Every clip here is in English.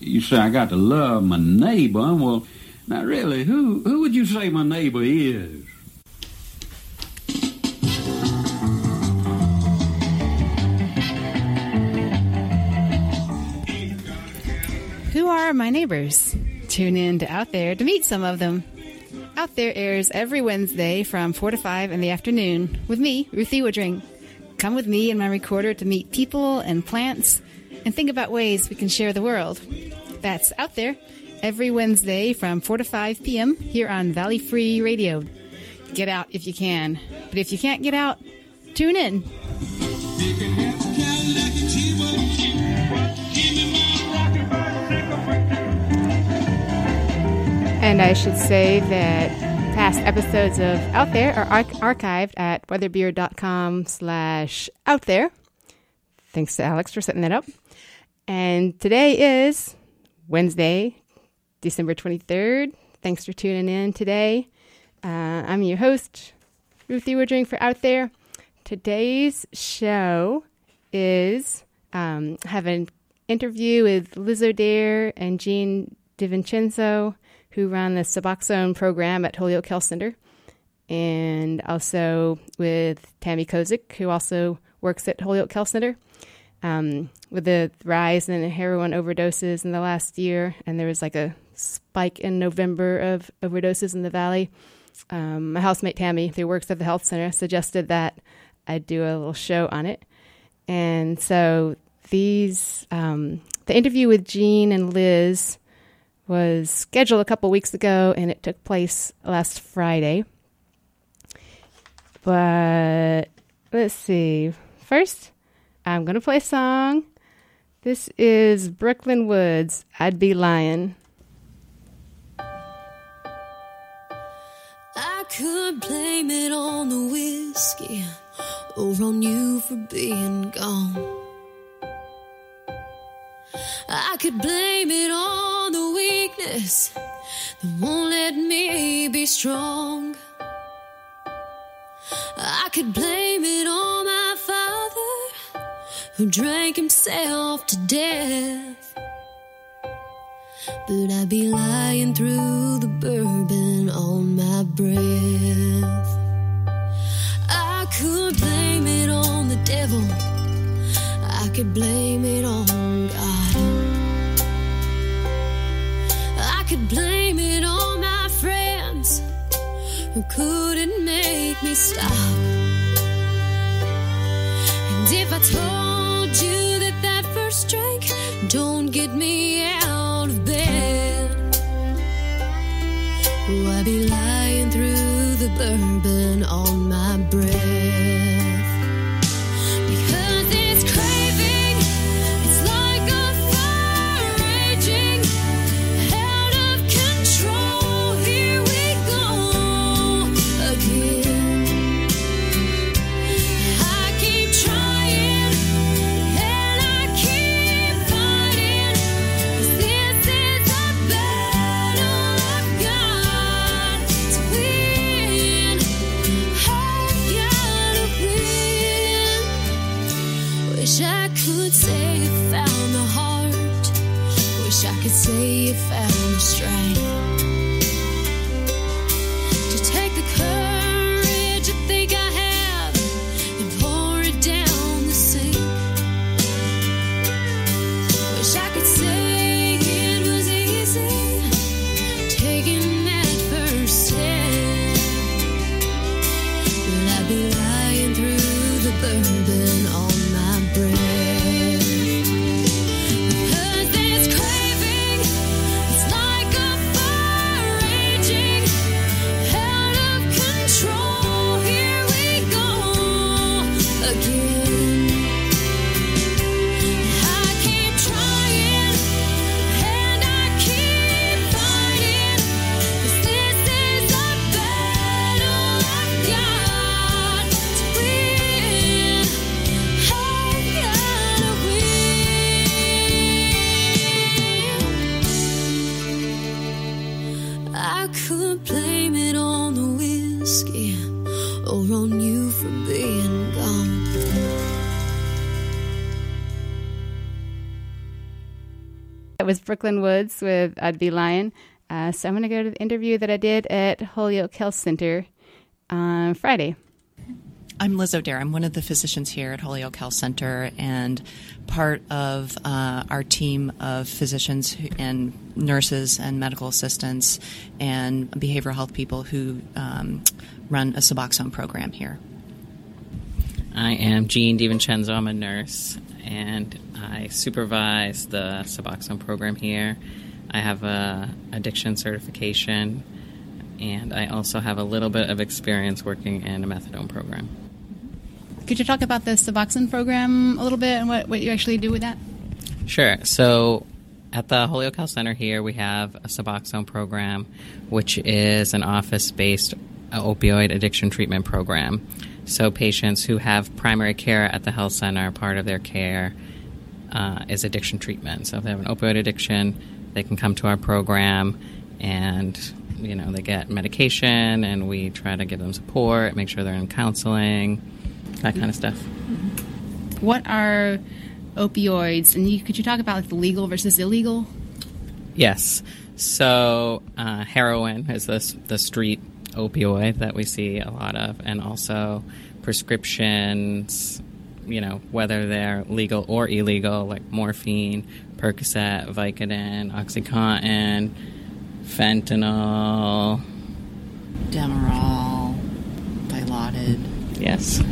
You say I got to love my neighbor. Well, now really, who would you say my neighbor is? Who are my neighbors? Tune in to Out There to meet some of them. Out There airs every Wednesday from 4 to 5 in the afternoon with me, Ruthie Woodring. Come with me and my recorder to meet people and plants and think about ways we can share the world. That's Out There every Wednesday from 4 to 5 p.m. here on Valley Free Radio. Get out if you can. But if you can't get out, tune in. And I should say that past episodes of Out There are archived at weatherbeard.com/outthere. Thanks to Alex for setting that up. And today is Wednesday, December 23rd. Thanks for tuning in today. I'm your host, Ruthie Woodring for Out There. Today's show is have an interview with Liz O'Dare and Jean DiVincenzo, who run the Suboxone program at Holyoke Health Center, and also with Tammy Kozik, who also works at Holyoke Health Center. With the rise in heroin overdoses in the last year, and there was like a spike in November of overdoses in the Valley, my housemate Tammy, who works at the health center, suggested that I do a little show on it. And so the interview with Jean and Liz was scheduled a couple weeks ago, and it took place last Friday. But let's see. First, I'm going to play a song. This is Brooklyn Woods, I'd Be Lying. I could blame it on the whiskey or on you for being gone. I could blame it on the weakness that won't let me be strong. I could blame it on my father who drank himself to death. But I'd be lying through the bourbon on my breath. I could blame it on the devil. I could blame it on God. I could blame it on my friends who couldn't make me stop. And if I told you that first drink don't get me out of bed, oh, I'd be lying through the bourbon on my breath. Because this craving, it's like a fire raging out of control. Here we go again. I keep trying and I keep fighting, 'cause this is a battle I've got to win. I've gotta win. Wish I could say you found the heart. Wish I could say you found the strength to take the courage you think I have and pour it down the sink. Wish I could say it was easy taking that first step, but I'd be lying through the bourbon on my breath. Because this craving, it's like a fire raging out of control. Here we go again. I keep trying and I keep fighting, 'cause this is a battle I've got to win. I've gotta win. I could blame it on the whiskey or on you for being gone. That was Brooklyn Woods with I'd Be Lying. So I'm going to go to the interview that I did at Holyoke Health Center on Friday. I'm Liz O'Dare. I'm one of the physicians here at Holyoke Health Center and part of our team of physicians and nurses and medical assistants and behavioral health people who run a Suboxone program here. I am Jean DiVincenzo. I'm a nurse, and I supervise the Suboxone program here. I have a addiction certification, and I also have a little bit of experience working in a methadone program. Could you talk about the Suboxone program a little bit and what you actually do with that? Sure. So at the Holyoke Health Center here, we have a Suboxone program, which is an office-based opioid addiction treatment program. So patients who have primary care at the health center, part of their care is addiction treatment. So if they have an opioid addiction, they can come to our program and, they get medication and we try to give them support, make sure they're in counseling, that kind of stuff. What are opioids? And could you talk about the legal versus illegal? Yes. So heroin is the street opioid that we see a lot of, and also prescriptions, whether they're legal or illegal, like morphine, Percocet, Vicodin, OxyContin, fentanyl, Demerol, Dilaudid. Yes.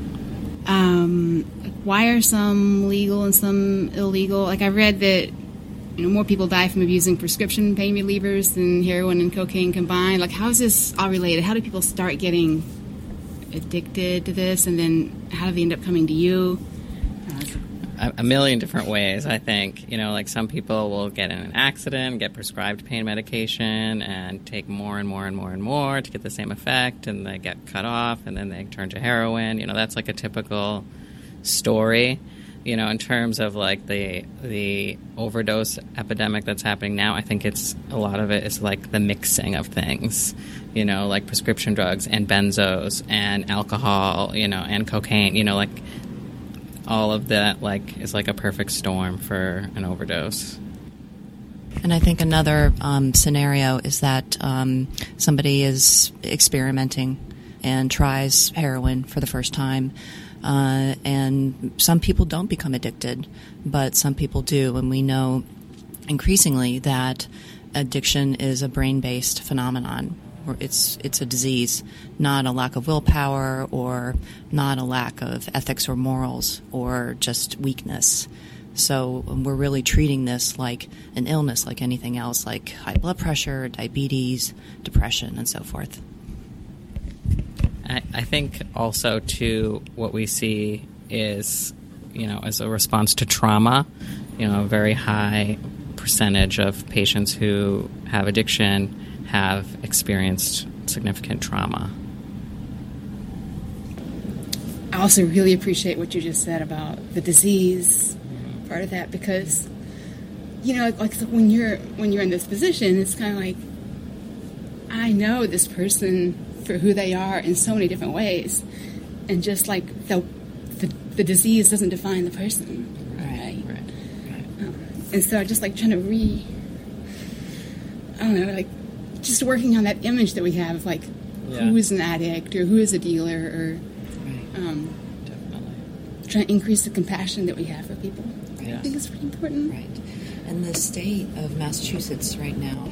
Why are some legal and some illegal? I read that more people die from abusing prescription pain relievers than heroin and cocaine combined. How is this all related? How do people start getting addicted to this, and then how do they end up coming to you? A million different ways, I think. Some people will get in an accident, get prescribed pain medication, and take more and more and more and more to get the same effect, and they get cut off, and then they turn to heroin. That's a typical story. In terms of the overdose epidemic that's happening now, I think a lot of it is the mixing of things, like prescription drugs and benzos and alcohol, and cocaine, all of that is a perfect storm for an overdose. And I think another scenario is that somebody is experimenting and tries heroin for the first time. And some people don't become addicted, but some people do. And we know increasingly that addiction is a brain-based phenomenon. Or it's a disease, not a lack of willpower or not a lack of ethics or morals or just weakness. So we're really treating this like an illness, like anything else, like high blood pressure, diabetes, depression, and so forth. I think also, too, what we see is, as a response to trauma, a very high percentage of patients who have addiction have experienced significant trauma. I also really appreciate what you just said about the disease part of that, because, so when you're in this position, it's kind of I know this person for who they are in so many different ways, and just the disease doesn't define the person, right? And so I just trying to just working on that image that we have of who is an addict or who is a dealer, or Definitely. Trying to increase the compassion that we have for people. Yeah. I think it's pretty important. Right. And the state of Massachusetts right now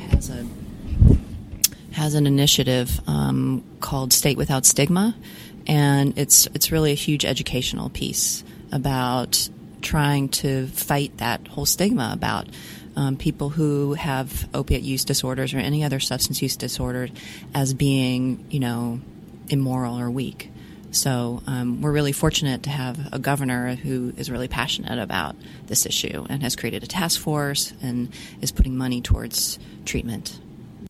has an initiative called State Without Stigma, and it's really a huge educational piece about trying to fight that whole stigma about people who have opiate use disorders or any other substance use disorder as being, immoral or weak. So we're really fortunate to have a governor who is really passionate about this issue and has created a task force and is putting money towards treatment.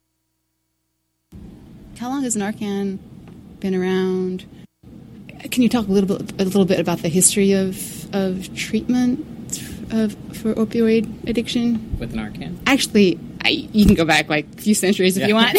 How long has Narcan been around? Can you talk a little bit about the history of treatment for opioid addiction? With Narcan? Actually, you can go back a few centuries if you want.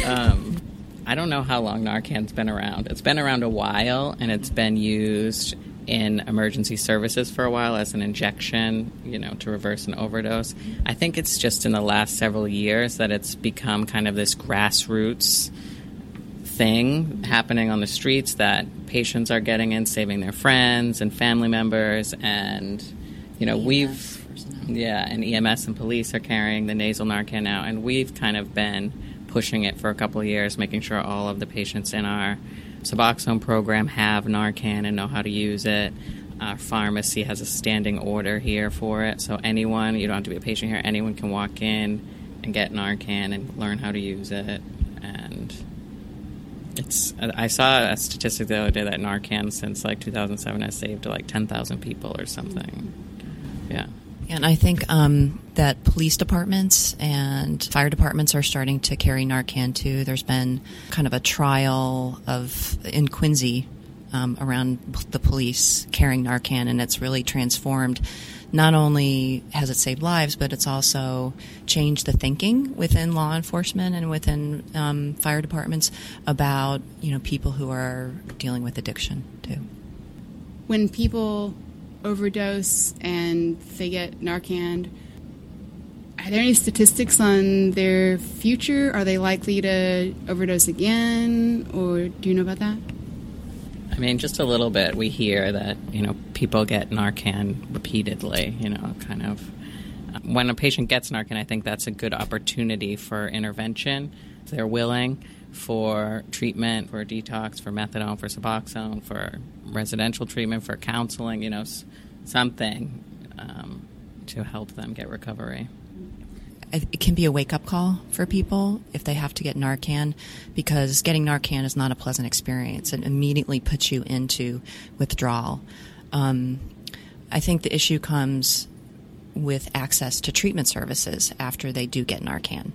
I don't know how long Narcan's been around. It's been around a while, and it's been used in emergency services for a while as an injection, to reverse an overdose. I think it's just in the last several years that it's become kind of this grassroots thing happening on the streets that patients are getting in, saving their friends and family members, and we've and EMS and police are carrying the nasal Narcan now, and we've kind of been pushing it for a couple of years, making sure all of the patients in our Suboxone program have Narcan and know how to use it. Our pharmacy has a standing order here for it, so anyone, you don't have to be a patient here, anyone can walk in and get Narcan and learn how to use it. And I saw a statistic the other day that Narcan since 2007 has saved 10,000 people or something. Yeah. And I think that police departments and fire departments are starting to carry Narcan too. There's been kind of a trial in Quincy around the police carrying Narcan, and it's really transformed. Not only has it saved lives, but it's also changed the thinking within law enforcement and within fire departments about people who are dealing with addiction too. When people overdose and they get Narcan, are there any statistics on their future? Are they likely to overdose again, or do you know about that? I mean, just a little bit. We hear that, people get Narcan repeatedly, kind of. When a patient gets Narcan, I think that's a good opportunity for intervention. If they're willing, for treatment, for detox, for methadone, for Suboxone, for residential treatment, for counseling, something to help them get recovery. It can be a wake-up call for people if they have to get Narcan, because getting Narcan is not a pleasant experience. It immediately puts you into withdrawal. I think the issue comes with access to treatment services after they do get Narcan.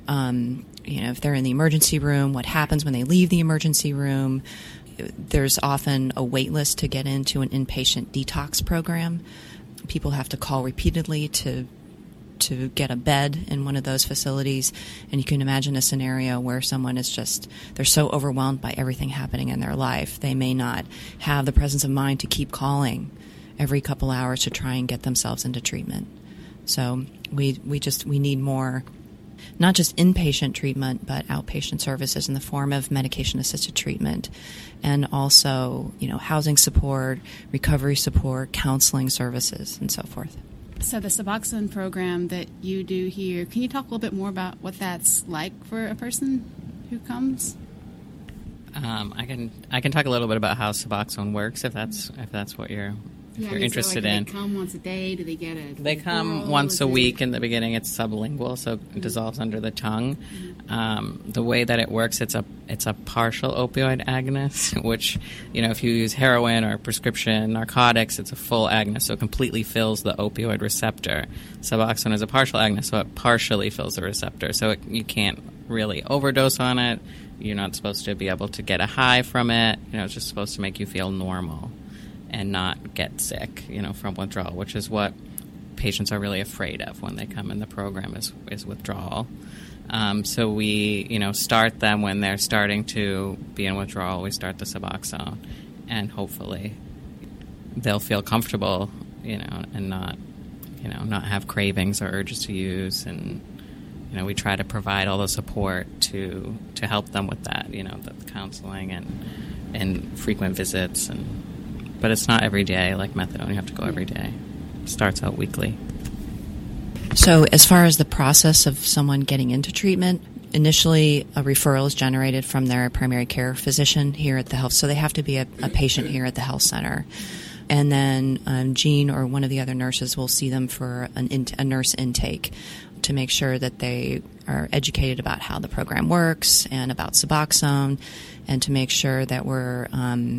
If they're in the emergency room, what happens when they leave the emergency room? There's often a wait list to get into an inpatient detox program. People have to call repeatedly to get a bed in one of those facilities, and you can imagine a scenario where someone is they're so overwhelmed by everything happening in their life, they may not have the presence of mind to keep calling every couple hours to try and get themselves into treatment. So we need more, not just inpatient treatment, but outpatient services in the form of medication-assisted treatment, and also, housing support, recovery support, counseling services, and so forth. So the Suboxone program that you do here, can you talk a little bit more about what that's like for a person who comes? I can talk a little bit about how Suboxone works if that's what you're interested in. Do they come once a day? Do they get it? They come once a week. In the beginning, it's sublingual, so it dissolves under the tongue. The way that it works, it's a partial opioid agonist, which, if you use heroin or prescription narcotics, it's a full agonist, so it completely fills the opioid receptor. Suboxone is a partial agonist, so it partially fills the receptor, so you can't really overdose on it. You're not supposed to be able to get a high from it. It's just supposed to make you feel normal and not get sick, from withdrawal, which is what patients are really afraid of when they come in the program is withdrawal. So we, start them when they're starting to be in withdrawal. We start the Suboxone, and hopefully they'll feel comfortable, and not have cravings or urges to use. And, we try to provide all the support to help them with that, the counseling and frequent visits. But it's not every day like methadone. You have to go every day. It starts out weekly. So as far as the process of someone getting into treatment, initially a referral is generated from their primary care physician here at the health. So they have to be a patient here at the health center. And then Jean or one of the other nurses will see them for a nurse intake to make sure that they are educated about how the program works and about Suboxone, and to make sure that we're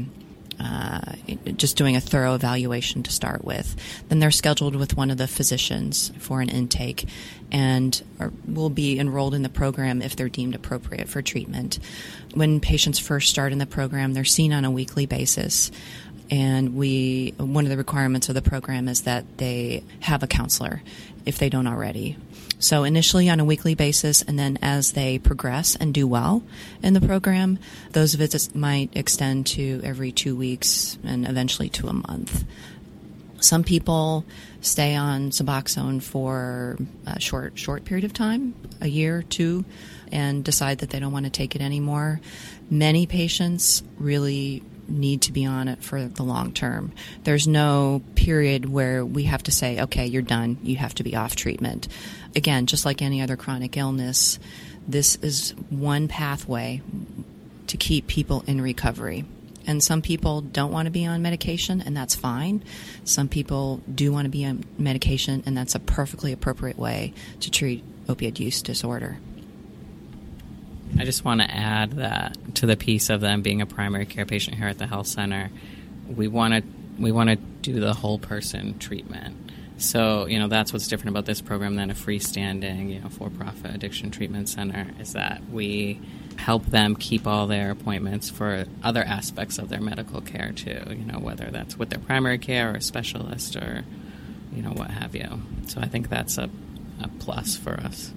just doing a thorough evaluation to start with. Then they're scheduled with one of the physicians for an intake, and will be enrolled in the program if they're deemed appropriate for treatment. When patients first start in the program, they're seen on a weekly basis. And one of the requirements of the program is that they have a counselor. if they don't already. So initially on a weekly basis, and then as they progress and do well in the program, those visits might extend to every 2 weeks and eventually to a month. Some people stay on Suboxone for a short period of time, a year or two, and decide that they don't want to take it anymore. Many patients really need to be on it for the long term. There's no period where we have to say, okay, you're done, you have to be off treatment. Again, just like any other chronic illness, this is one pathway to keep people in recovery. And some people don't want to be on medication, and that's fine. Some people do want to be on medication, and that's a perfectly appropriate way to treat opioid use disorder. I just want to add that to the piece of them being a primary care patient here at the health center, we want to do the whole person treatment. So, that's what's different about this program than a freestanding, for-profit addiction treatment center, is that we help them keep all their appointments for other aspects of their medical care too, whether that's with their primary care or a specialist or, what have you. So I think that's a plus for us.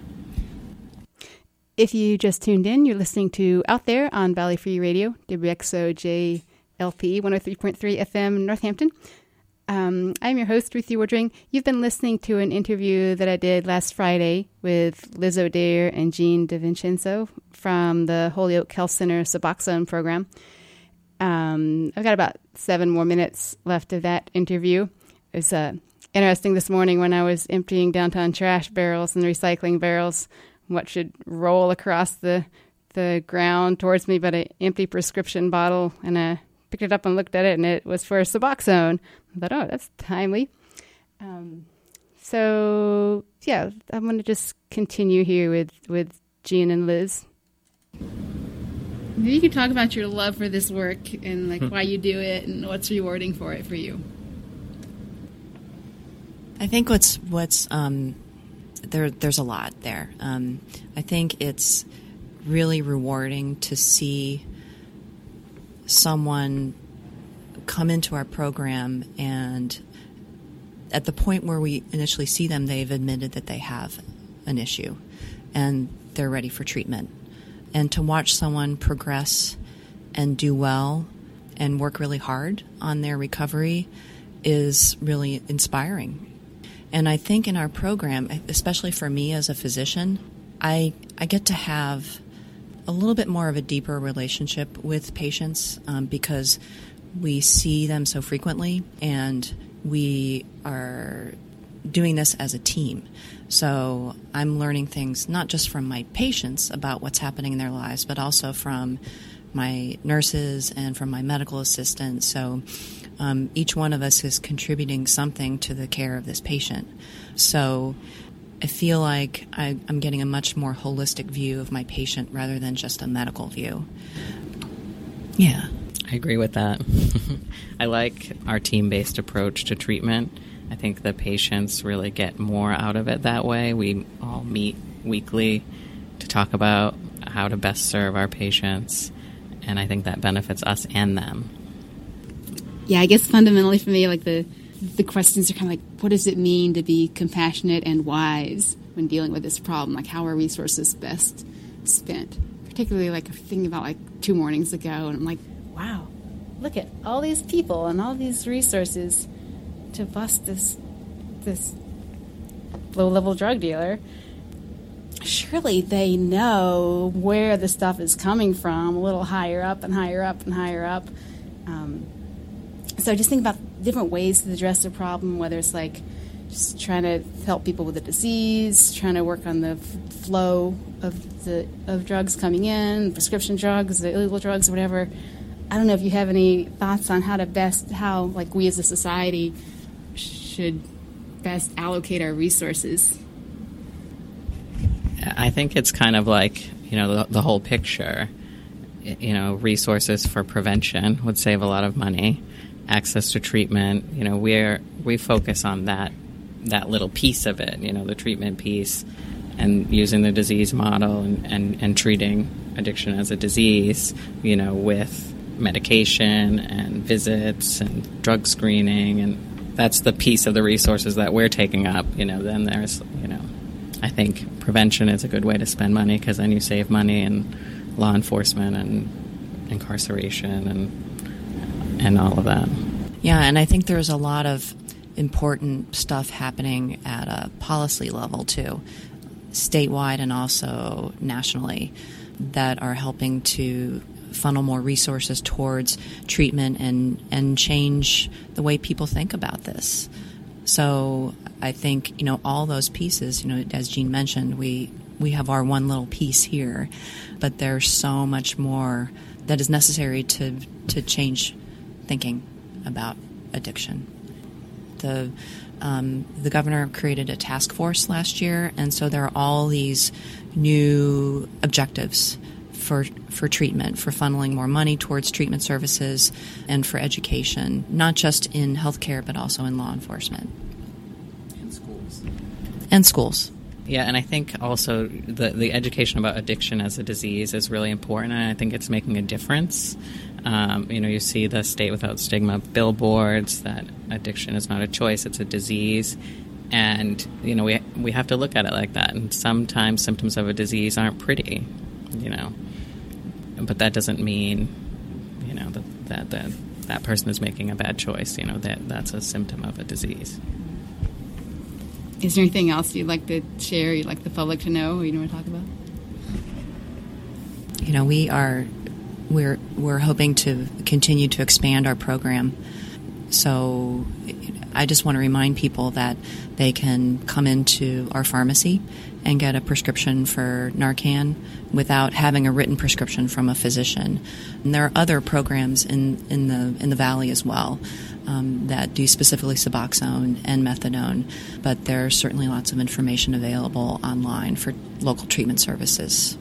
If you just tuned in, you're listening to Out There on Valley Free Radio, WXOJ LP 103.3 FM Northampton. I'm your host, Ruthie Woodring. You've been listening to an interview that I did last Friday with Liz O'Dare and Jean DeVincenzo from the Holyoke Health Center Suboxone program. I've got about 7 more minutes left of that interview. It was interesting this morning when I was emptying downtown trash barrels and recycling barrels, what should roll across the ground towards me but an empty prescription bottle, and I picked it up and looked at it, and it was for Suboxone. I thought, oh, that's timely. So, yeah, I'm going to just continue here with Jean and Liz. Maybe you could talk about your love for this work and why you do it and what's rewarding for it for you. I think what's there's a lot there. I think it's really rewarding to see someone come into our program and at the point where we initially see them, they've admitted that they have an issue and they're ready for treatment. And to watch someone progress and do well and work really hard on their recovery is really inspiring. And I think in our program, especially for me as a physician, I get to have a little bit more of a deeper relationship with patients because we see them so frequently and we are doing this as a team. So I'm learning things not just from my patients about what's happening in their lives, but also from my nurses and from my medical assistants. So each one of us is contributing something to the care of this patient. So I feel like I'm getting a much more holistic view of my patient rather than just a medical view. Yeah. I agree with that. I like our team-based approach to treatment. I think the patients really get more out of it that way. We all meet weekly to talk about how to best serve our patients, and I think that benefits us and them. Yeah, I guess fundamentally for me, the questions are kind of what does it mean to be compassionate and wise when dealing with this problem? How are resources best spent? Particularly thinking about 2 mornings ago, and I'm like, wow, look at all these people and all these resources to bust this low-level drug dealer. Surely they know where the stuff is coming from, a little higher up and higher up and higher up. So just think about different ways to address the problem, whether it's just trying to help people with the disease, trying to work on the flow of drugs coming in, prescription drugs, the illegal drugs, or whatever. I don't know if you have any thoughts on how we as a society should best allocate our resources. I think it's kind of the whole picture. Resources for prevention would save a lot of money. Access to treatment, we focus on that little piece of it, the treatment piece, and using the disease model and treating addiction as a disease, with medication and visits and drug screening and that's the piece of the resources that we're taking up. Then there's, I think prevention is a good way to spend money, because then you save money in law enforcement and incarceration and all of that. Yeah, and I think there's a lot of important stuff happening at a policy level too, statewide and also nationally, that are helping to funnel more resources towards treatment and change the way people think about this. So I think, all those pieces, as Jean mentioned, we have our one little piece here, but there's so much more that is necessary to change thinking about addiction. The governor created a task force last year, and so there are all these new objectives for treatment, for funneling more money towards treatment services, and for education, not just in healthcare, but also in law enforcement. And schools. Yeah, and I think also the education about addiction as a disease is really important, and I think it's making a difference. You see the State Without Stigma billboards that addiction is not a choice, it's a disease. And, we have to look at it like that. And sometimes symptoms of a disease aren't pretty, But that doesn't mean, that person is making a bad choice. That's a symptom of a disease. Is there anything else you'd like to share, you'd like the public to know, or you want to talk about? We're hoping to continue to expand our program. So I just want to remind people that they can come into our pharmacy and get a prescription for Narcan without having a written prescription from a physician. And there are other programs in the Valley as well that do specifically Suboxone and Methadone, but there's certainly lots of information available online for local treatment services.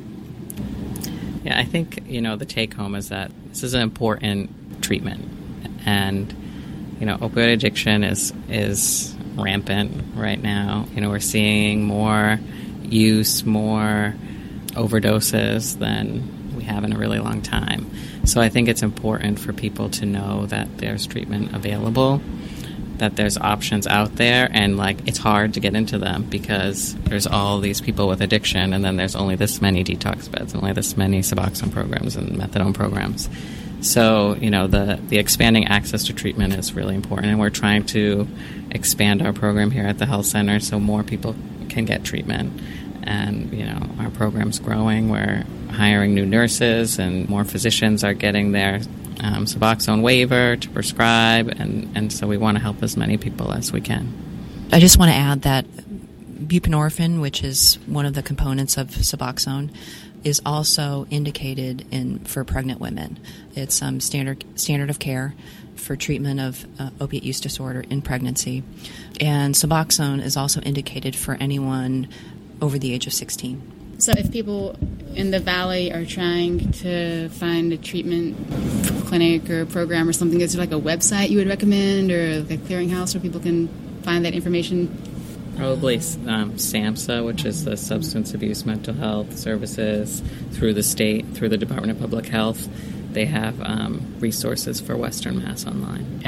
Yeah, I think, the take-home is that this is an important treatment. And, opioid addiction is rampant right now. We're seeing more use, more overdoses than we have in a really long time. So I think it's important for people to know that there's treatment available, that there's options out there, and it's hard to get into them because there's all these people with addiction, and then there's only this many detox beds, only this many Suboxone programs and methadone programs. So, the expanding access to treatment is really important, and we're trying to expand our program here at the health center so more people can get treatment. And, our program's growing. We're hiring new nurses, and more physicians are getting their Suboxone waiver to prescribe, and so we want to help as many people as we can. I just want to add that buprenorphine, which is one of the components of Suboxone, is also indicated for pregnant women. It's standard of care for treatment of opiate use disorder in pregnancy. And Suboxone is also indicated for anyone over the age of 16. So if people in the Valley are trying to find a treatment clinic or program or something, is there a website you would recommend, or a clearinghouse where people can find that information? Probably SAMHSA, which is the Substance Abuse Mental Health Services, through the state, through the Department of Public Health. They have resources for Western Mass online.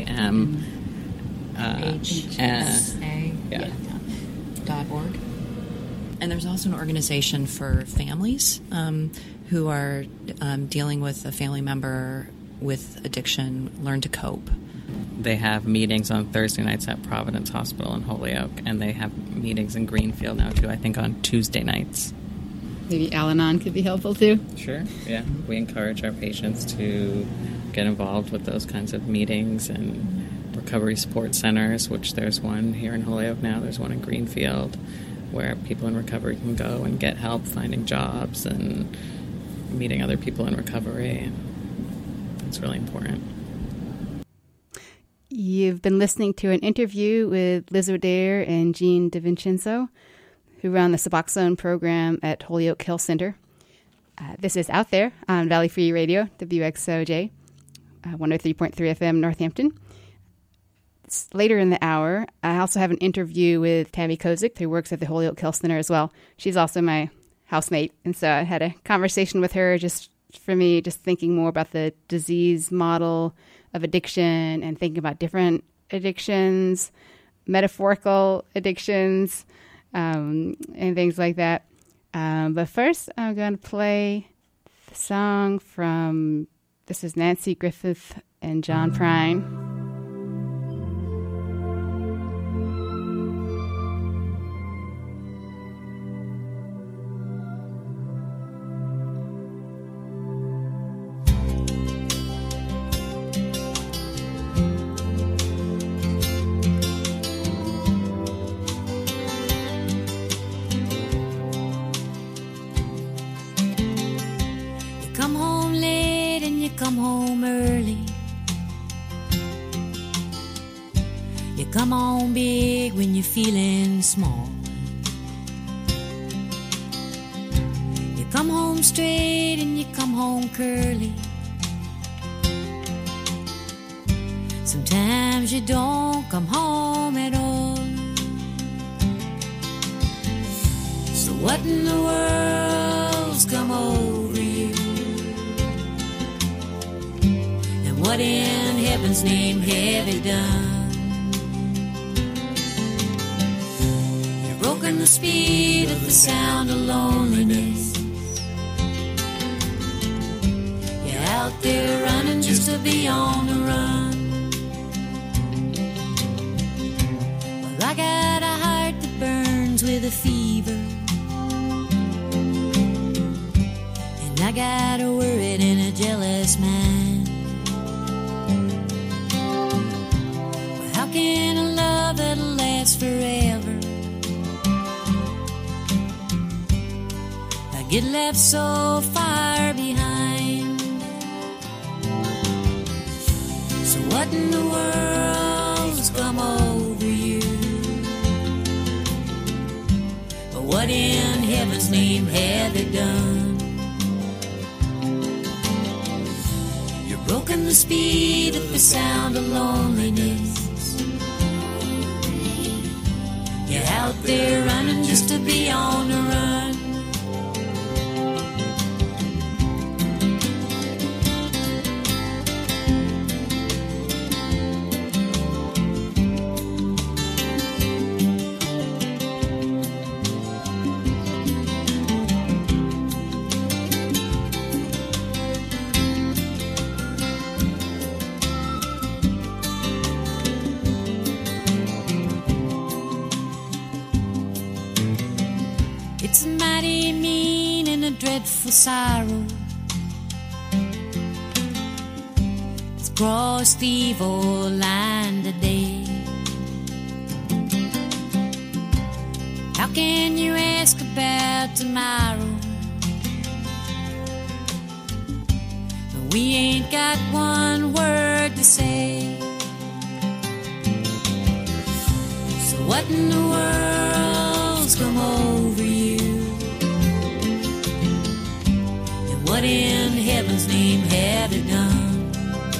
SAMHSA.org. And there's also an organization for families who are dealing with a family member with addiction, Learn to Cope. They have meetings on Thursday nights at Providence Hospital in Holyoke, and they have meetings in Greenfield now, too, I think on Tuesday nights. Maybe Al-Anon could be helpful, too? Sure, yeah. We encourage our patients to get involved with those kinds of meetings and recovery support centers, which there's one here in Holyoke now, there's one in Greenfield, where people in recovery can go and get help finding jobs and meeting other people in recovery. It's really important. You've been listening to an interview with Liz O'Dare and Jean DiVincenzo, who run the Suboxone program at Holyoke Health Center. This is Out There on Valley Free Radio, WXOJ, 103.3 FM Northampton. Later in the hour, I also have an interview with Tammy Kozik, who works at the Holyoke Health Center as well. She's also my housemate, and so I had a conversation with her just thinking more about the disease model of addiction and thinking about different addictions, metaphorical addictions, and things like that. But first, I'm going to play the song from, this is Nancy Griffith and John Prine. Come home late and you come home early. You come home big when you're feeling small. You come home straight and you come home curly. Sometimes you don't come home at all. So what in the world's come over you? What in heaven's name have you done? You've broken the speed of the sound of loneliness. You're out there running just to be on the run. Well, I got a heart that burns with a fever, and I got a worried and a jealous mind. How can a love that'll last forever I get left so far behind? So what in the world's come over you? But what in heaven's name have you done? You've broken the speed of the sound of loneliness. You're out there running just to be on the run. It's a mighty mean and a dreadful sorrow that's crossed the evil line today. How can you ask about tomorrow? But we ain't got one word to say. So what in the world's come over you? And what in heaven's name have you done?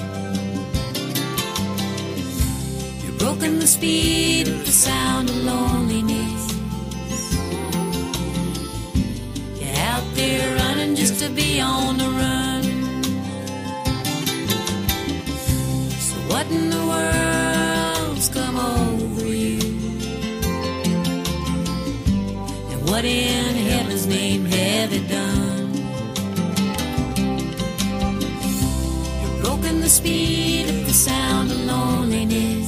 You've broken the speed of the sound of loneliness. You're out there running just to be on the run. So what in the world's come over you? And what in heaven's name have you done? You've broken the speed of the sound of loneliness.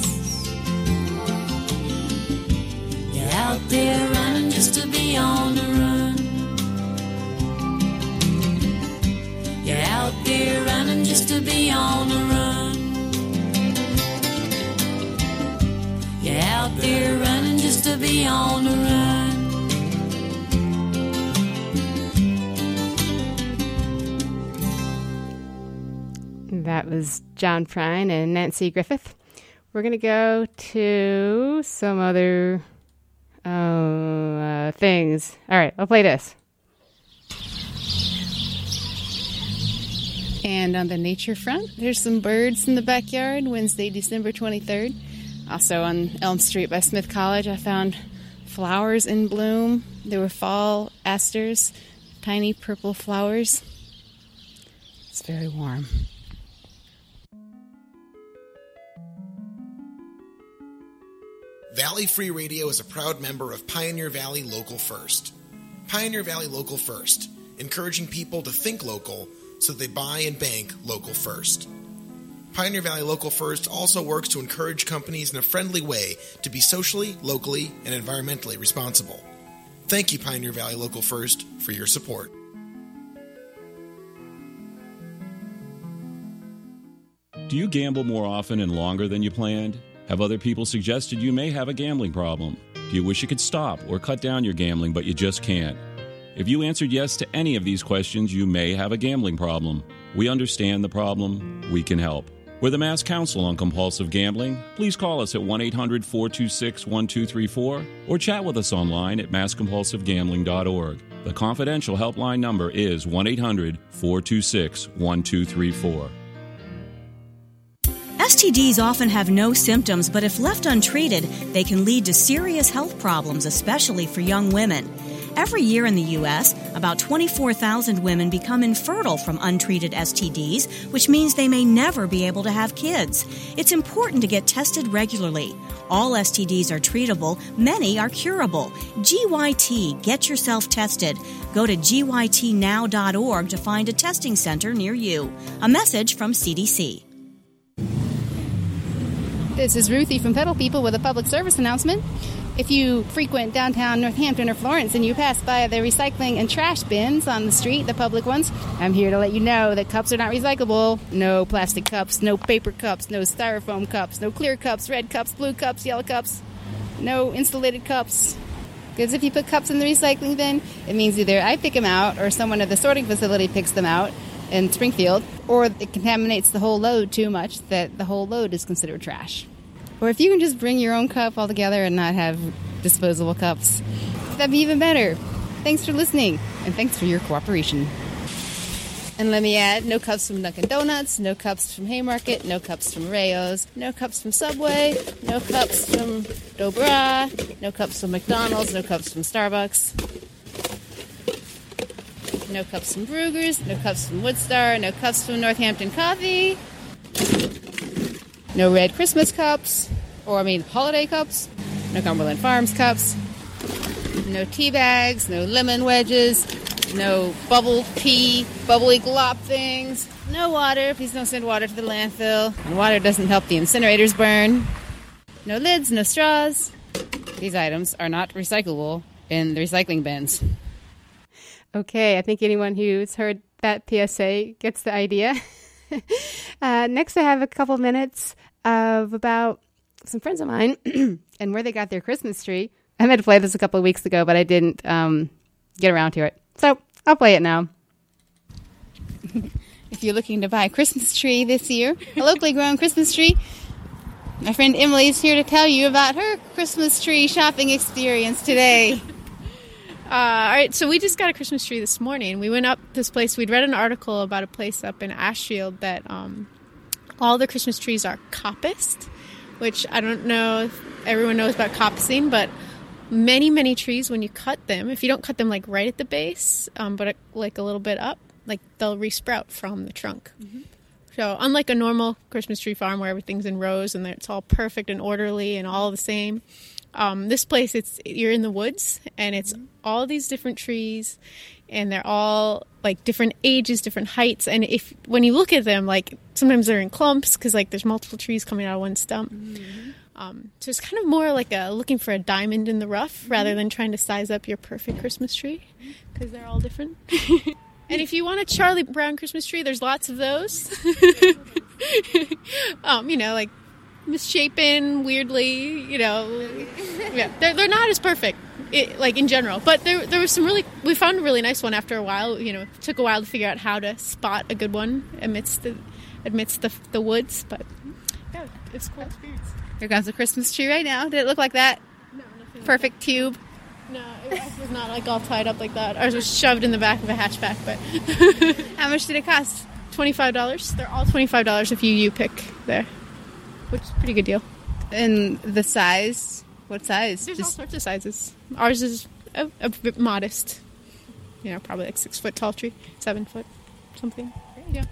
You're out there running just to be on the run. You're out there running just to be on the run. You're out there running just to be on the run. That was John Prine and Nancy Griffith. We're going to go to some other things. All right, I'll play this. And on the nature front, there's some birds in the backyard, Wednesday, December 23rd. Also on Elm Street by Smith College, I found flowers in bloom. There were fall asters, tiny purple flowers. It's very warm. Valley Free Radio is a proud member of Pioneer Valley Local First. Pioneer Valley Local First, encouraging people to think local so they buy and bank local first. Pioneer Valley Local First also works to encourage companies in a friendly way to be socially, locally, and environmentally responsible. Thank you, Pioneer Valley Local First, for your support. Do you gamble more often and longer than you planned? Have other people suggested you may have a gambling problem? Do you wish you could stop or cut down your gambling, but you just can't? If you answered yes to any of these questions, you may have a gambling problem. We understand the problem. We can help. We're the Mass Council on Compulsive Gambling. Please call us at 1-800-426-1234 or chat with us online at masscompulsivegambling.org. The confidential helpline number is 1-800-426-1234. STDs often have no symptoms, but if left untreated, they can lead to serious health problems, especially for young women. Every year in the U.S., about 24,000 women become infertile from untreated STDs, which means they may never be able to have kids. It's important to get tested regularly. All STDs are treatable. Many are curable. GYT, get yourself tested. Go to gytnow.org to find a testing center near you. A message from CDC. This is Ruthie from Pedal People with a public service announcement. If you frequent downtown Northampton or Florence and you pass by the recycling and trash bins on the street, the public ones, I'm here to let you know that cups are not recyclable. No plastic cups, no paper cups, no styrofoam cups, no clear cups, red cups, blue cups, yellow cups, no insulated cups. Because if you put cups in the recycling bin, it means either I pick them out or someone at the sorting facility picks them out in Springfield, or it contaminates the whole load too much that the whole load is considered trash. Or if you can just bring your own cup altogether and not have disposable cups, that'd be even better. Thanks for listening, and thanks for your cooperation. And let me add, no cups from Dunkin' Donuts, no cups from Haymarket, no cups from Rayo's, no cups from Subway, no cups from Dobra, no cups from McDonald's, no cups from Starbucks, no cups from Brugger's, no cups from Woodstar, no cups from Northampton Coffee, no red Christmas cups, holiday cups, no Cumberland Farms cups, no tea bags, no lemon wedges, no bubble tea, bubbly glop things, no water, please don't send water to the landfill, and water doesn't help the incinerators burn, no lids, no straws. These items are not recyclable in the recycling bins. Okay, I think anyone who's heard that PSA gets the idea. Next, I have a couple minutes of about some friends of mine and where they got their Christmas tree. I meant to play this a couple of weeks ago, but I didn't get around to it. So I'll play it now. If you're looking to buy a Christmas tree this year, a locally grown Christmas tree, my friend Emily is here to tell you about her Christmas tree shopping experience today. All right, so we just got a Christmas tree this morning. We went up this place. We'd read an article about a place up in Ashfield that all the Christmas trees are coppiced, which I don't know if everyone knows about coppicing, but many, many trees, when you cut them, if you don't cut them like right at the base, but like a little bit up, like they'll resprout from the trunk. Mm-hmm. So unlike a normal Christmas tree farm where everything's in rows and it's all perfect and orderly and all the same, this place, you're in the woods, and it's all these different trees, and they're all like different ages, different heights. And when you look at them, like sometimes they're in clumps because like there's multiple trees coming out of one stump. Mm-hmm. So it's kind of more like looking for a diamond in the rough rather than trying to size up your perfect Christmas tree because they're all different. And if you want a Charlie Brown Christmas tree, there's lots of those. Like misshapen, weirdly, yeah, they're not as perfect, like in general. But there was we found a really nice one after a while. It took a while to figure out how to spot a good one amidst the woods. But yeah, it's a cool experience. Here comes the Christmas tree right now. Did it look like that? No, nothing. Perfect cube. No, it was not like all tied up like that. Ours was shoved in the back of a hatchback. But how much did it cost? $25. They're all $25 if you pick there, which is a pretty good deal. And the size? What size? There's all sorts of sizes. Ours is a bit modest. Probably like 6 foot tall tree, 7 foot, something. Yeah.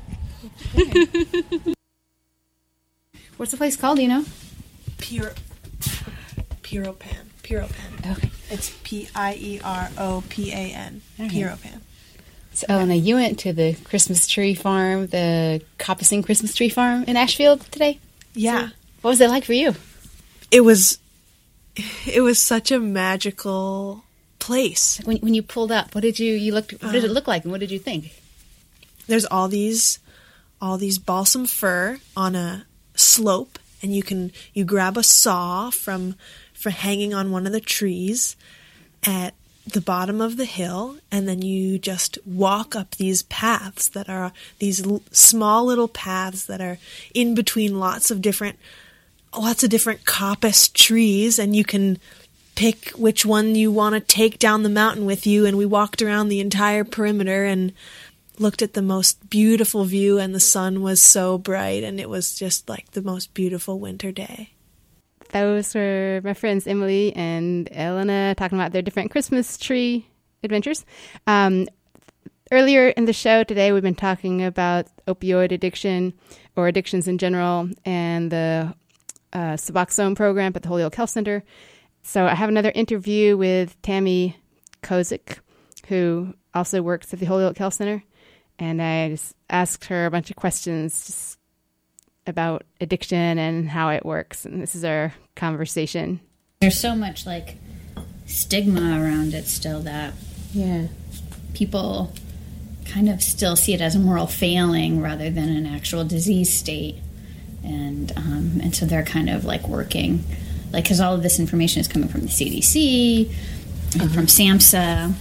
What's the place called? Do you know? Piropan. Okay. It's Pieropan. Piropan. So, Elena, you went to the Christmas tree farm, the Coppicing Christmas tree farm in Ashfield today? Yeah. So, what was it like for you? It was such a magical place. When you pulled up, what did it look like and what did you think? There's all these balsam fir on a slope, and you grab a saw from hanging on one of the trees at the bottom of the hill, and then you just walk up these paths that are these small little paths that are in between lots of different coppice trees, and you can pick which one you want to take down the mountain with you. And we walked around the entire perimeter and looked at the most beautiful view, and the sun was so bright, and it was just like the most beautiful winter day. Those were my friends Emily and Elena talking about their different Christmas tree adventures. Earlier in the show today, we've been talking about opioid addiction or addictions in general and the Suboxone program at the Holyoke Health Center. So I have another interview with Tammy Kozik, who also works at the Holyoke Health Center. And I just asked her a bunch of questions just about addiction and how it works. And this is our conversation. There's so much like stigma around it still that people kind of still see it as a moral failing rather than an actual disease state. And so they're kind of like working, like, because all of this information is coming from the CDC and from SAMHSA,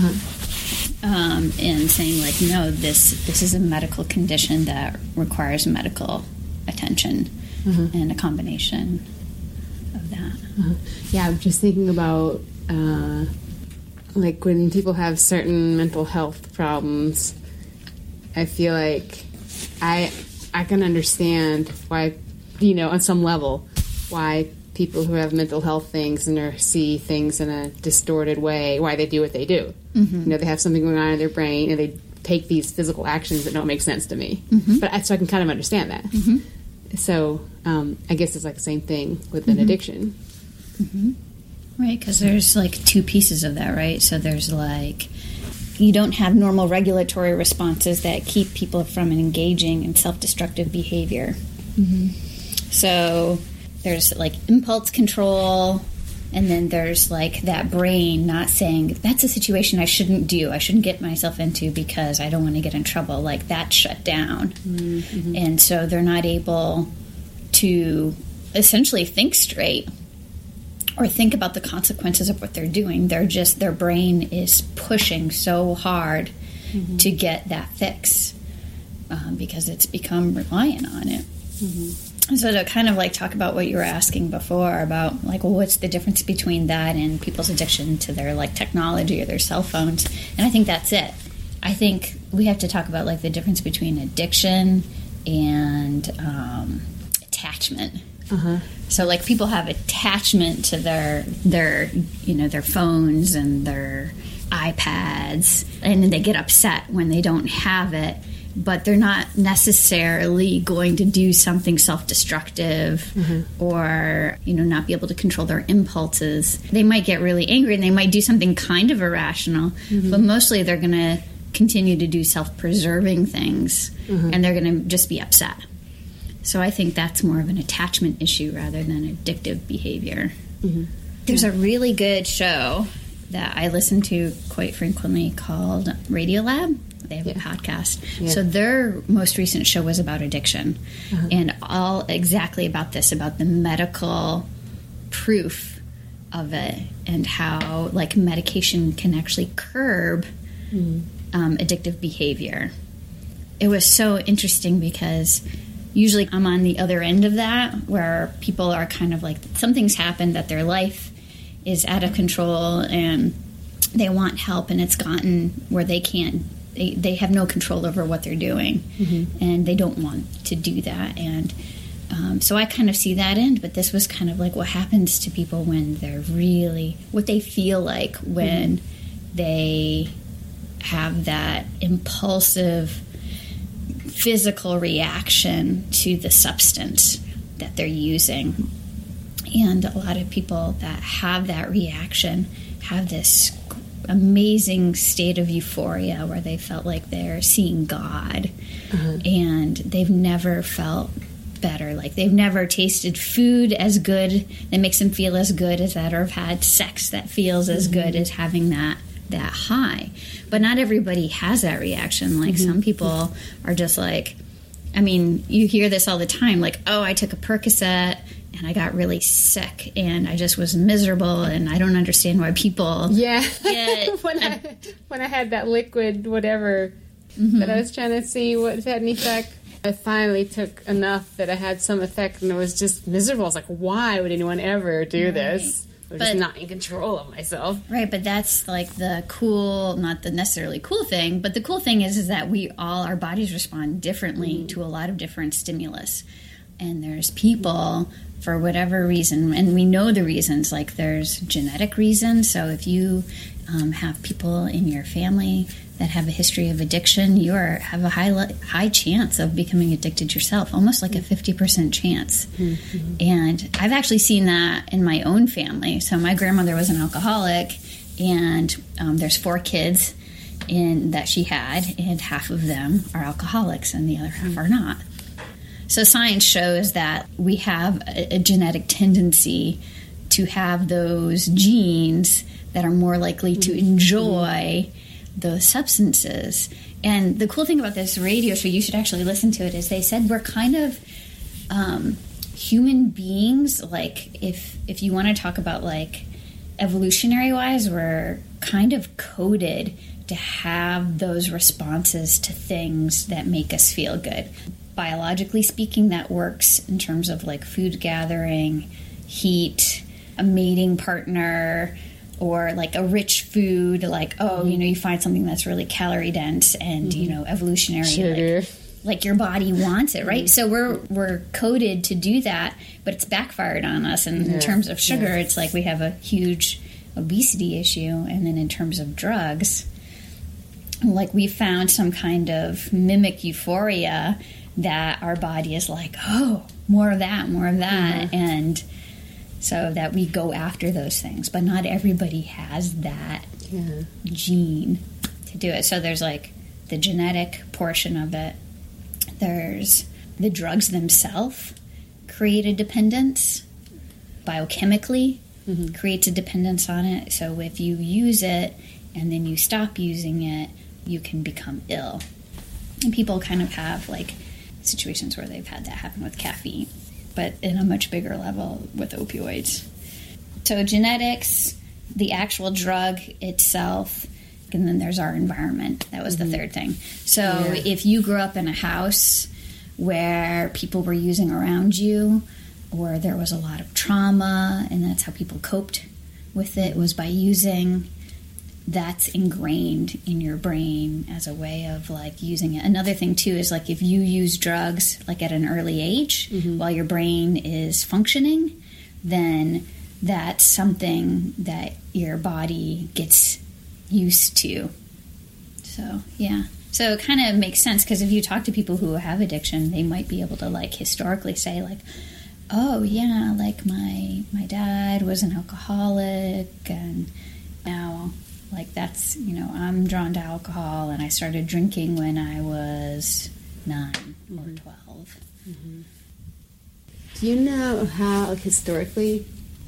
and saying like, no, this is a medical condition that requires medical attention and a combination of that. Yeah, I'm just thinking about like when people have certain mental health problems, I feel like I can understand why, on some level, why people who have mental health things and see things in a distorted way, why they do what they do. They have something going on in their brain and they take these physical actions that don't make sense to me. But so I can kind of understand that. So I guess it's like the same thing with an addiction. Right, because there's like two pieces of that, right? So there's like, you don't have normal regulatory responses that keep people from engaging in self-destructive behavior. So there's like impulse control, and then there's like that brain not saying, that's a situation I shouldn't do. I shouldn't get myself into because I don't want to get in trouble. Like that's shut down. And so they're not able to essentially think straight or think about the consequences of what they're doing. Their brain is pushing so hard to get that fix because it's become reliant on it. So to kind of like talk about what you were asking before about like, well, what's the difference between that and people's addiction to their like technology or their cell phones? And I think that's it. I think we have to talk about like the difference between addiction and attachment. So like people have attachment to their phones and their iPads, and then they get upset when they don't have it, but they're not necessarily going to do something self-destructive or, not be able to control their impulses. They might get really angry and they might do something kind of irrational, but mostly they're going to continue to do self-preserving things and they're going to just be upset. So I think that's more of an attachment issue rather than addictive behavior. There's a really good show that I listen to quite frequently called Radiolab. They have a podcast. So their most recent show was about addiction and all exactly about this, about the medical proof of it and how like medication can actually curb addictive behavior. It was so interesting because usually I'm on the other end of that where people are kind of like something's happened that their life is out of control and they want help and it's gotten where they can't, they have no control over what they're doing and they don't want to do that. And so I kind of see that end, but this was kind of like what happens to people when they're really, what they feel like when they have that impulsive physical reaction to the substance that they're using. And a lot of people that have that reaction have this amazing state of euphoria where they felt like they're seeing God, and they've never felt better. Like they've never tasted food as good that makes them feel as good as that, or have had sex that feels as good as having that high. But not everybody has that reaction. Like some people are just like, I mean, you hear this all the time, like, oh, I took a Percocet and I got really sick and I just was miserable, and I don't understand why people get when I had that liquid whatever that I was trying to see what had an effect. I finally took enough that I had some effect, and it was just miserable. I was like, why would anyone ever do this? I'm just not in control of myself. Right, but that's like the cool, not the necessarily cool thing, but the cool thing is that our bodies respond differently to a lot of different stimulus. And there's people, for whatever reason, and we know the reasons, like there's genetic reasons. So if you have people in your family that have a history of addiction, you have a high chance of becoming addicted yourself, almost like a 50% chance. And I've actually seen that in my own family. So my grandmother was an alcoholic, and there's 4 kids that she had, and half of them are alcoholics and the other half are not. So science shows that we have a genetic tendency to have those genes that are more likely to enjoy those substances. And the cool thing about this radio show, you should actually listen to it, is they said we're kind of human beings. Like if you want to talk about like evolutionary wise, we're kind of coded to have those responses to things that make us feel good. Biologically speaking, that works in terms of like food gathering, heat, a mating partner, or like a rich food, like, you find something that's really calorie dense and, evolutionary, like your body wants it, right? So we're coded to do that, but it's backfired on us. And in terms of sugar, it's like we have a huge obesity issue. And then in terms of drugs, like we found some kind of mimic euphoria that our body is like, oh, more of that. And so that we go after those things. But not everybody has that gene to do it. So there's like the genetic portion of it. There's the drugs themselves create a dependence. Biochemically creates a dependence on it. So if you use it and then you stop using it, you can become ill. And people kind of have like situations where they've had that happen with caffeine, but in a much bigger level with opioids. So genetics, the actual drug itself, and then there's our environment. That was the third thing. So if you grew up in a house where people were using around you, or there was a lot of trauma, and that's how people coped with it, was by using, that's ingrained in your brain as a way of like using it. Another thing too is like if you use drugs like at an early age while your brain is functioning, then that's something that your body gets used to. So so it kind of makes sense, because if you talk to people who have addiction, they might be able to like historically say like, oh yeah, like my dad was an alcoholic, and now like that's, I'm drawn to alcohol, and I started drinking when I was 9 or 12. Do you know how historically?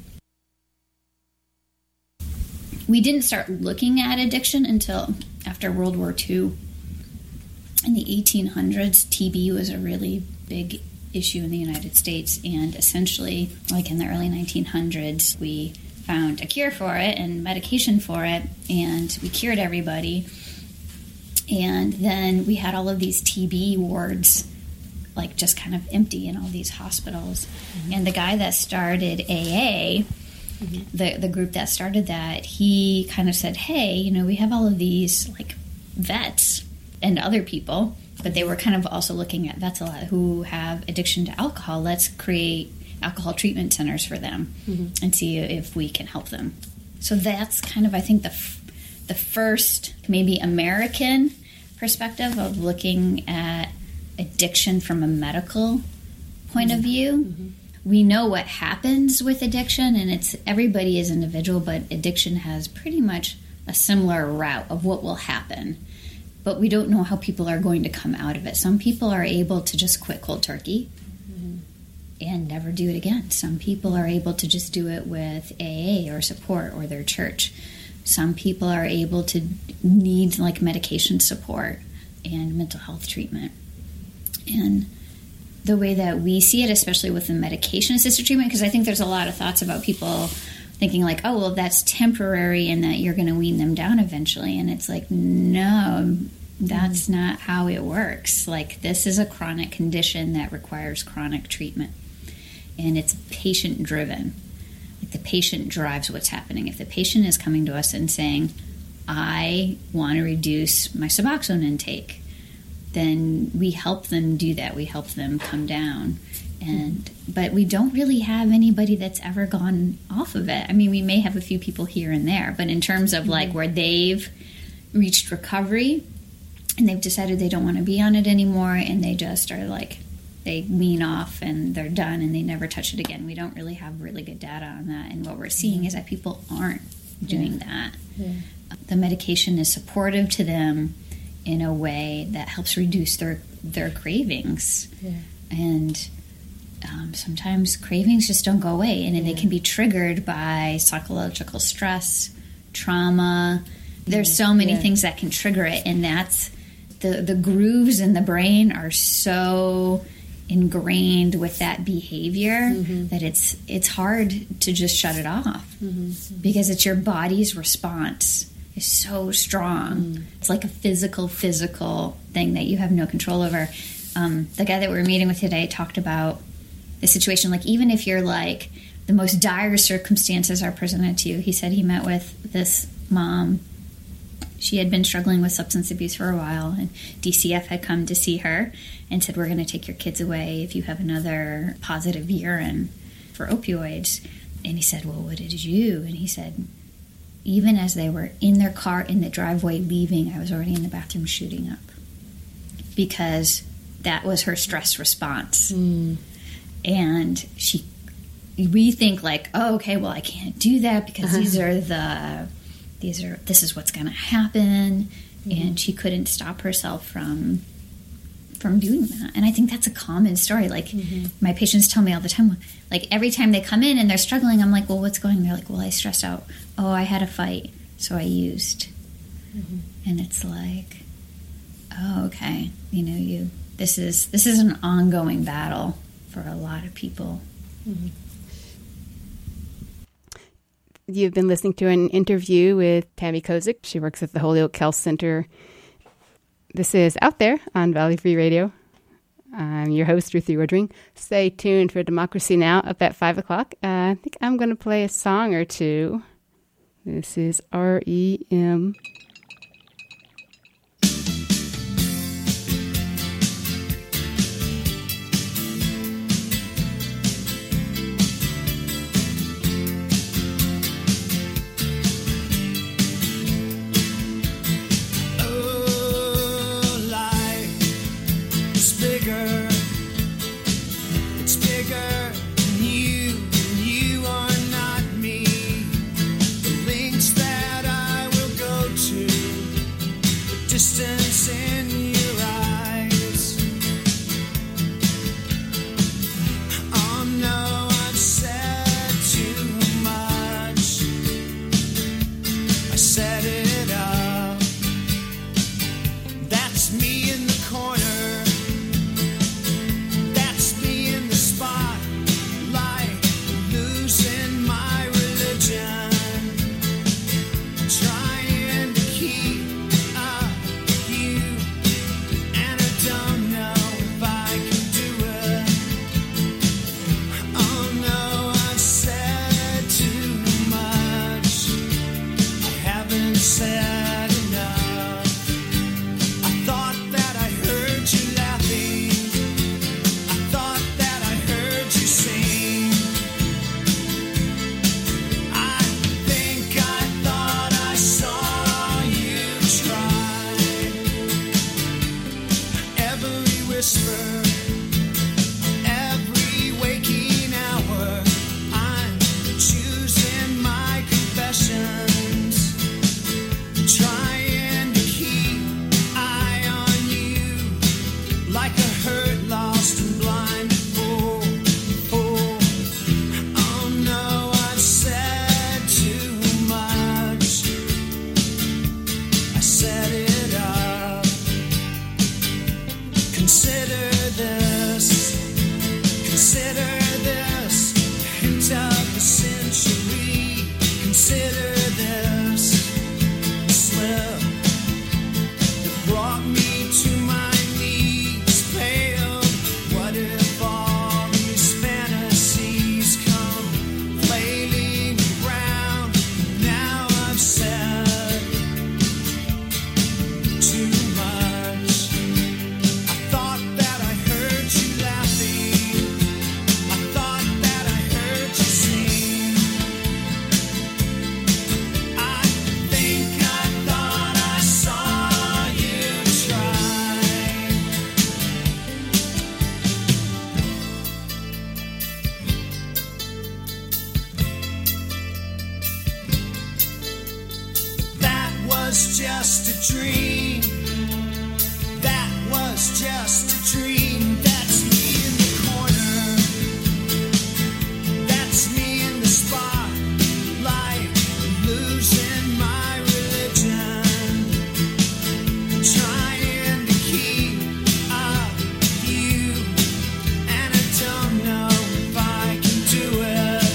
We didn't start looking at addiction until after World War II. In the 1800s, TB was a really big issue in the United States, and essentially, like in the early 1900s, we found a cure for it and medication for it, and we cured everybody. And then we had all of these TB wards like just kind of empty in all these hospitals. And the guy that started AA, the group that started that, he kind of said, hey, we have all of these like vets and other people, but they were kind of also looking at vets a lot who have addiction to alcohol. Let's create alcohol treatment centers for them and see if we can help them. So that's kind of, I think, the first maybe American perspective of looking at addiction from a medical point of view. we know what happens with addiction, and it's everybody is individual, but addiction has pretty much a similar route of what will happen. But we don't know how people are going to come out of it. Some people are able to just quit cold turkey and never do it again. Some people are able to just do it with AA or support or their church. Some people are able to need like medication support and mental health treatment. And the way that we see it, especially with the medication-assisted treatment, because I think there's a lot of thoughts about people thinking like, oh, well, that's temporary and that you're going to wean them down eventually. And it's like, no, that's not how it works. Like, this is a chronic condition that requires chronic treatment. And it's patient-driven. Like, the patient drives what's happening. If the patient is coming to us and saying, I want to reduce my Suboxone intake, then we help them do that. We help them come down. But we don't really have anybody that's ever gone off of it. I mean, we may have a few people here and there, but in terms of like where they've reached recovery and they've decided they don't want to be on it anymore and they just are like, they wean off and they're done and they never touch it again. We don't really have really good data on that. And what we're seeing is that people aren't doing that. Yeah. The medication is supportive to them in a way that helps reduce their cravings. Yeah. And sometimes cravings just don't go away, and they can be triggered by psychological stress, trauma. There's so many things that can trigger it, and that's the grooves in the brain are so ingrained with that behavior that it's hard to just shut it off because it's your body's response is so strong. It's like a physical thing that you have no control over. The guy that we were meeting with today talked about the situation, like even if you're like the most dire circumstances are presented to you. He said he met with this mom. She had been struggling with substance abuse for a while, and DCF had come to see her and said, we're going to take your kids away if you have another positive urine for opioids. And he said, well, what did you do? And he said, even as they were in their car in the driveway leaving, I was already in the bathroom shooting up because that was her stress response. And we think like, oh, okay, well, I can't do that because this is what's going to happen. And she couldn't stop herself from doing that. And I think that's a common story. Like my patients tell me all the time, like every time they come in and they're struggling, I'm like, well, what's going on? They're like, well, I stressed out. Oh, I had a fight, so I used. And it's like, oh, okay. You know, this is an ongoing battle for a lot of people. You've been listening to an interview with Tammy Kozik. She works at the Holyoke Health Center. This is Out There on Valley Free Radio. I'm your host, Ruthie Woodring. Stay tuned for Democracy Now! Up at 5 o'clock. I think I'm going to play a song or two. This is REM. Every waking hour. set it up. Consider this, hint of the century. Consider this slip that brought me to my knees, pale. What if all these fantasies come flailing around? Now I've said too much. I thought that I heard you laughing. I thought that I heard you sing. I think I thought I saw you try. That was just a dream. That was just a dream. That's me in the corner. That's me in the spotlight, losing my religion, trying to keep up with you, and I don't know if I can do it.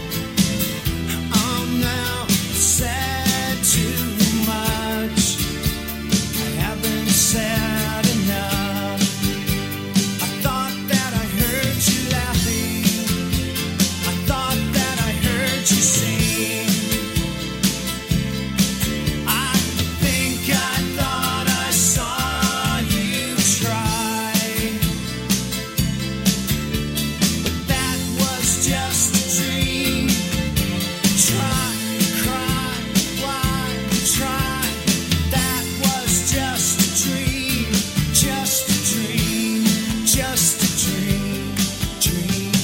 Oh no, I've said too much. I haven't said enough. I thought that I heard you laughing. I thought that I heard you sing. I think I thought I saw you try. But that was just a dream. Try, cry, why, try. That was just a dream. Just a dream. Just a dream. Dream.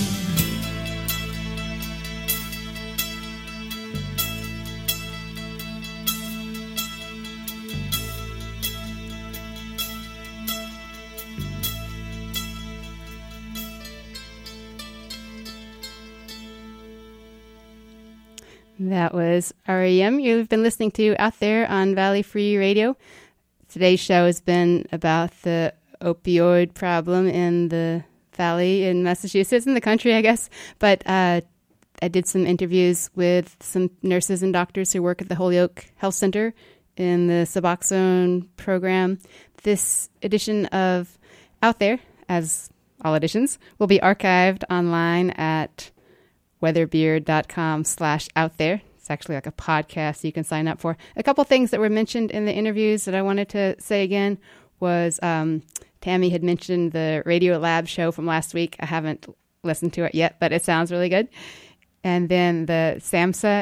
That was REM. You've been listening to Out There on Valley Free Radio. Today's show has been about the opioid problem in the Valley in Massachusetts, in the country, I guess. But I did some interviews with some nurses and doctors who work at the Holyoke Health Center in the Suboxone program. This edition of Out There, as all editions, will be archived online at weatherbeard.com/out there. It's actually like a podcast you can sign up for. A couple things that were mentioned in the interviews that I wanted to say again was Tammy had mentioned the Radio Lab show from last week. I haven't listened to it yet, but it sounds really good. And then the SAMHSA,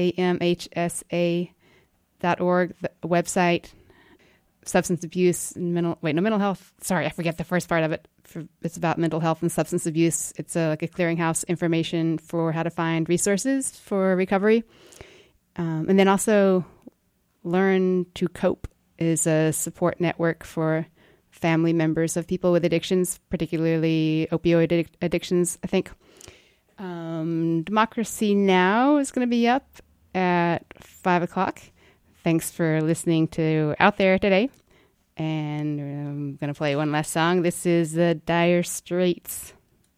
SAMHSA.org website, substance abuse and mental health. Sorry, I forget the first part of it. It's about mental health and substance abuse. It's like a clearinghouse information for how to find resources for recovery. And then also Learn to Cope is a support network for family members of people with addictions, particularly opioid addictions, I think. Democracy Now! Is going to be up at 5 o'clock. Thanks for listening to Out There today. And I'm going to play one last song. This is the Dire Straits.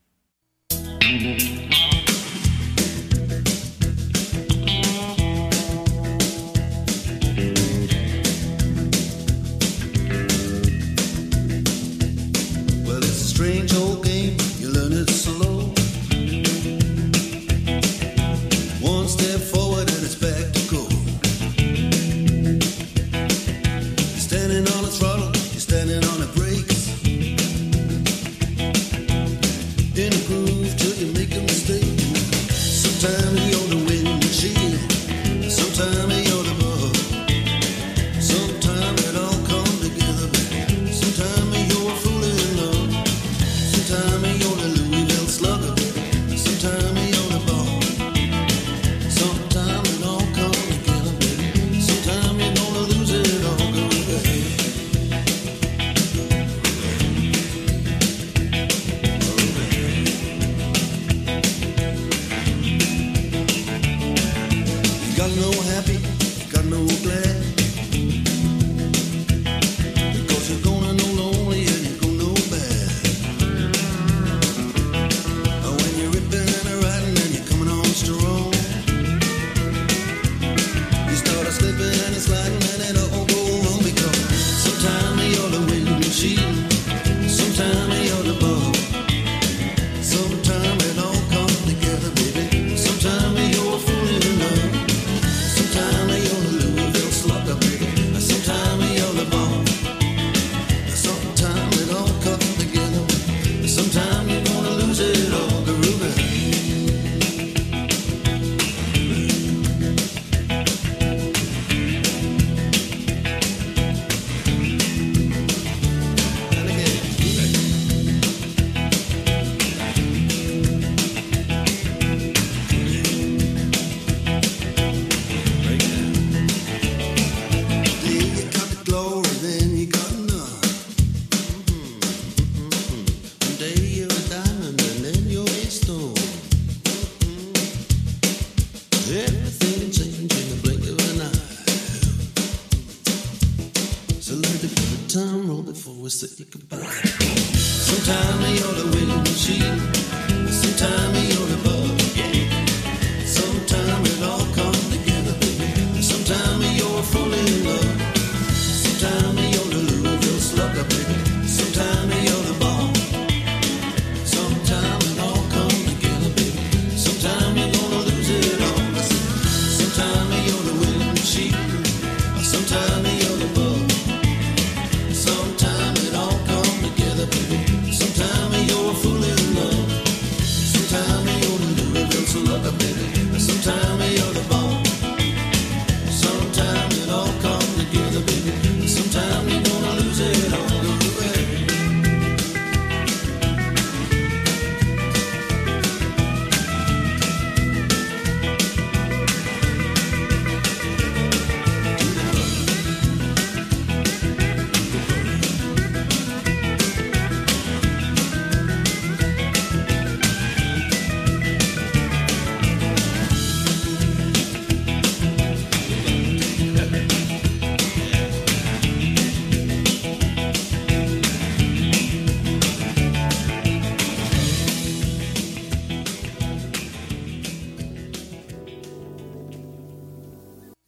Well, it's a strange old game. You learn it slow. One step forward and it's back to go. Standing on the throttle, you're standing on the brakes. In a groove till you make a mistake. more before we say goodbye. Sometime you're the winning machine. Sometime